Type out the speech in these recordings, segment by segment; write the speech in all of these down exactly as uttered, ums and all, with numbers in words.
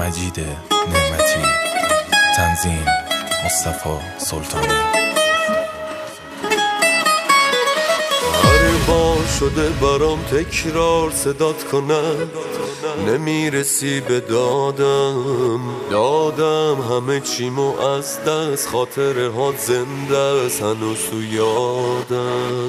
مجید نعمتی. تنظیم مصطفی سلطانی. هر بار شده برام تکرار صدات کنم، نمیرسی به دادم دادم همه چیمو از دست، خاطره ها زنده است هنوز تو یادم.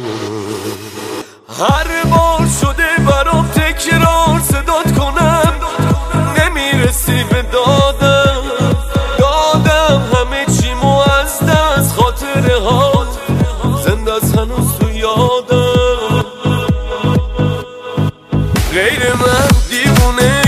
هر بار شده برام تکرار صدات کنم، نمیرسی به دادم دادم همه چیمو از دست، خاطره ها زنده است هنوز تو یادم. غیر من دیوونه